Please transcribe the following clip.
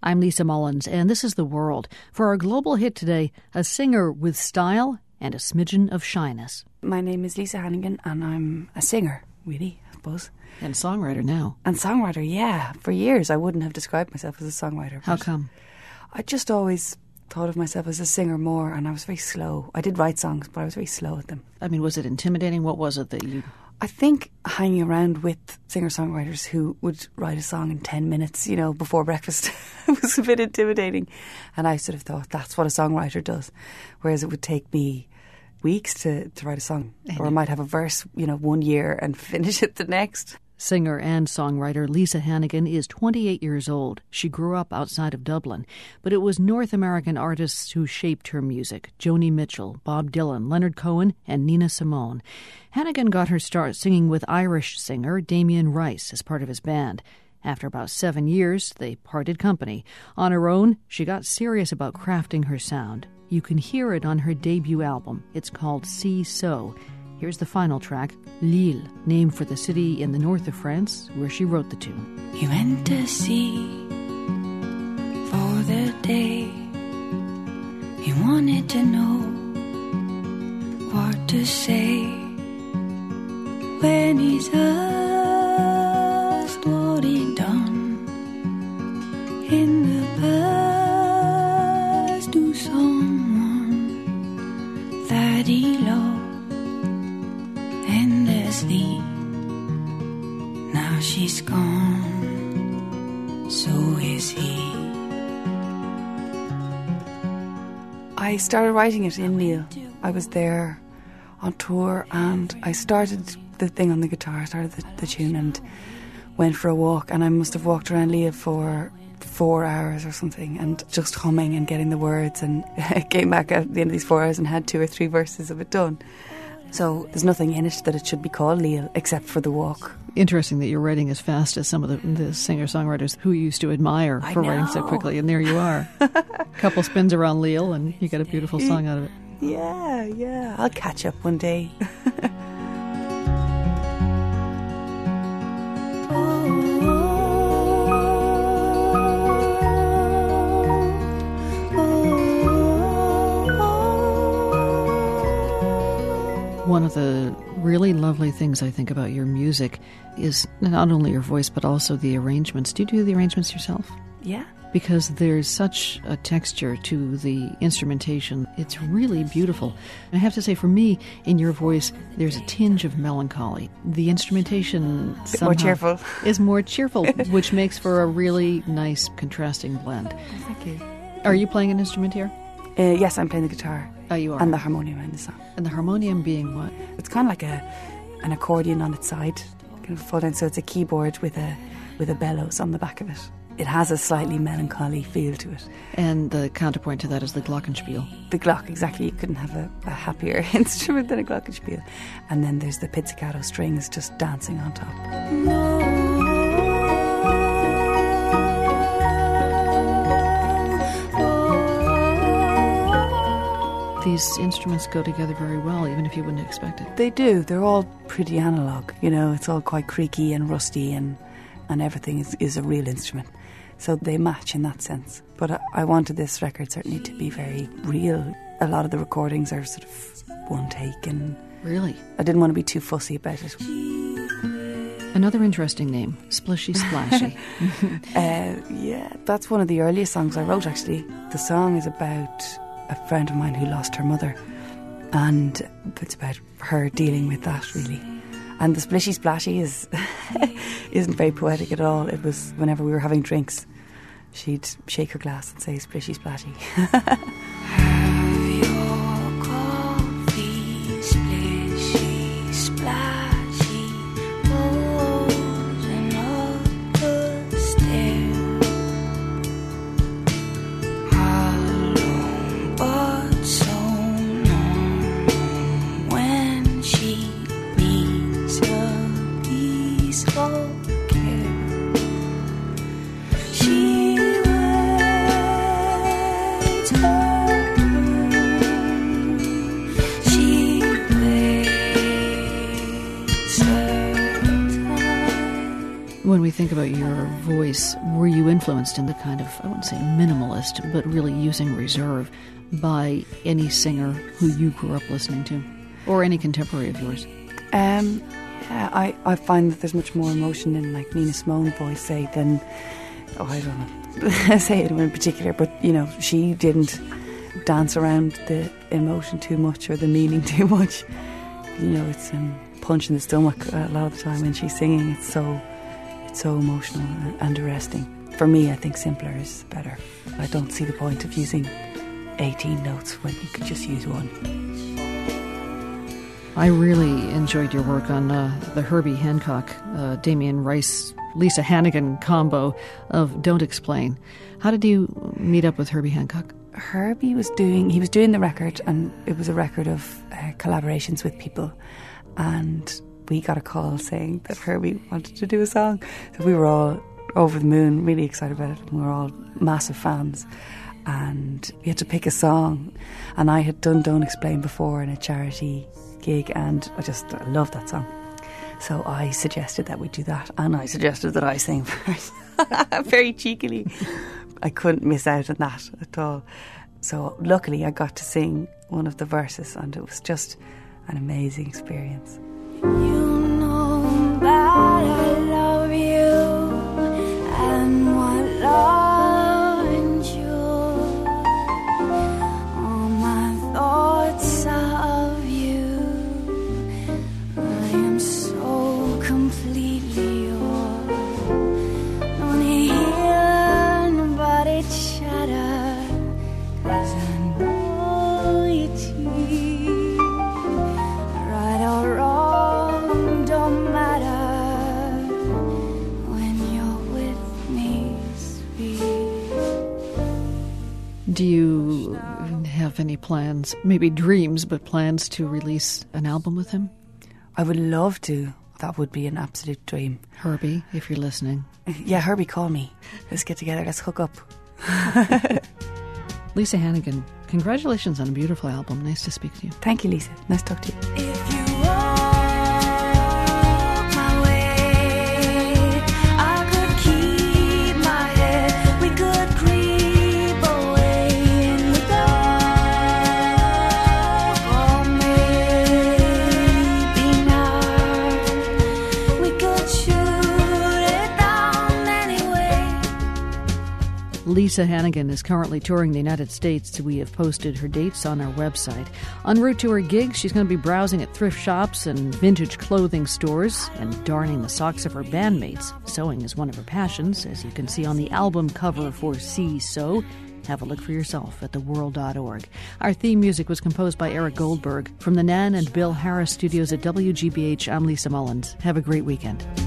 I'm Lisa Mullins, and this is The World. For our global hit today, a singer with style and a smidgen of shyness. My name is Lisa Hannigan, and I'm a singer, really, I suppose. And songwriter now. And songwriter, yeah. For years, I wouldn't have described myself as a songwriter. How come? I just always thought of myself as a singer more, and I was very slow. I did write songs, but I was very slow at them. I mean, was it intimidating? What was it that you... I think hanging around with singer-songwriters who would write a song in 10 minutes, before breakfast was a bit intimidating. And I sort of thought that's what a songwriter does. Whereas it would take me weeks to write a song. Or I might have a verse, 1 year and finish it the next. Singer and songwriter Lisa Hannigan is 28 years old. She grew up outside of Dublin, but it was North American artists who shaped her music: Joni Mitchell, Bob Dylan, Leonard Cohen, and Nina Simone. Hannigan got her start singing with Irish singer Damien Rice as part of his band. After about 7 years, they parted company. On her own, she got serious about crafting her sound. You can hear it on her debut album. It's called See So. Here's the final track, Lille, named for the city in the north of France where she wrote the tune. He went to sea for the day. He wanted to know what to say when he's asked what he'd done in the past to someone that he loved. Endlessly, now she's gone, so is he. I started writing it in Lille. I was there on tour, and I started the thing on the guitar, started the tune, and went for a walk, and I must have walked around Lille for 4 hours or something, and just humming and getting the words, and came back at the end of these 4 hours and had 2 or 3 verses of it done. So there's nothing in it that it should be called Lille, except for the walk. Interesting that you're writing as fast as some of the singer-songwriters who you used to admire for writing so quickly, and there you are. A couple spins around Lille, and you get a beautiful song out of it. Yeah. I'll catch up one day. One of the really lovely things I think about your music is not only your voice, but also the arrangements. Do you do the arrangements yourself? Yeah. Because there's such a texture to the instrumentation. It's really beautiful. I have to say, for me, in your voice, there's a tinge of melancholy. The instrumentation more cheerful. is more cheerful, which makes for a really nice contrasting blend. Thank you. Are you playing an instrument here? Yes, I'm playing the guitar. Oh, you are? And the harmonium in the song. And the harmonium being what? It's kind of like an accordion on its side, kind of fold down. So it's a keyboard with a bellows on the back of it. It has a slightly melancholy feel to it. And the counterpoint to that is the glockenspiel. The Glock, exactly. You couldn't have a happier instrument than a glockenspiel. And then there's the pizzicato strings just dancing on top. These instruments go together very well, even if you wouldn't expect it. They do. They're all pretty analogue. It's all quite creaky and rusty, and everything is a real instrument. So they match in that sense. But I wanted this record certainly to be very real. A lot of the recordings are sort of one take, and really, I didn't want to be too fussy about it. Another interesting name, Splishy Splashy. Yeah, that's one of the earliest songs I wrote, actually. The song is about a friend of mine who lost her mother, and it's about her dealing with that, really. And the Splishy Splashy isn't very poetic at all. It was whenever we were having drinks, she'd shake her glass and say Splishy Splashy. Have your coffee, splishy, splashy, rolling up the stair. How long, but so long, when she needs a piece of care. She waits her about your voice, were you influenced in the kind of, I wouldn't say minimalist, but really using reserve by any singer who you grew up listening to, or any contemporary of yours? Yeah, I find that there's much more emotion in like Nina Simone's voice, say, than, I don't know, say it in particular, but she didn't dance around the emotion too much or the meaning too much. It's punch in the stomach a lot of the time when she's singing. It's so emotional and arresting. For me, I think simpler is better. I don't see the point of using 18 notes when you could just use one. I really enjoyed your work on the Herbie Hancock, Damien Rice, Lisa Hannigan combo of Don't Explain. How did you meet up with Herbie Hancock? Herbie was doing the record, and it was a record of collaborations with people, and we got a call saying that Herbie wanted to do a song. So we were all over the moon, really excited about it, and we were all massive fans. And we had to pick a song, and I had done Don't Explain before in a charity gig, and I loved that song. So I suggested that we do that, and I suggested that I sing first. Very cheekily. I couldn't miss out on that at all. So luckily I got to sing one of the verses, and it was just an amazing experience. You know that I love you, and what love endures. All my thoughts are of you. I am so completely yours. Don't hear nobody chatter, 'cause I know it's you. Right or wrong don't matter when you're with me, sweet. Do you have any plans, maybe dreams, but plans to release an album with him? I would love to. That would be an absolute dream. Herbie, if you're listening. Yeah, Herbie, call me. Let's get together. Let's hook up. Lisa Hannigan, congratulations on a beautiful album. Nice to speak to you. Thank you, Lisa. Nice to talk to you. If you walk my way, I could keep my head. We could creep away in the dark, or maybe not. We could shoot it down anyway. Lisa Hannigan is currently touring the United States. We have posted her dates on our website. En route to her gigs, she's going to be browsing at thrift shops and vintage clothing stores and darning the socks of her bandmates. Sewing is one of her passions, as you can see on the album cover for See Sew. Have a look for yourself at theworld.org. Our theme music was composed by Eric Goldberg. From the Nan and Bill Harris studios at WGBH, I'm Lisa Mullins. Have a great weekend.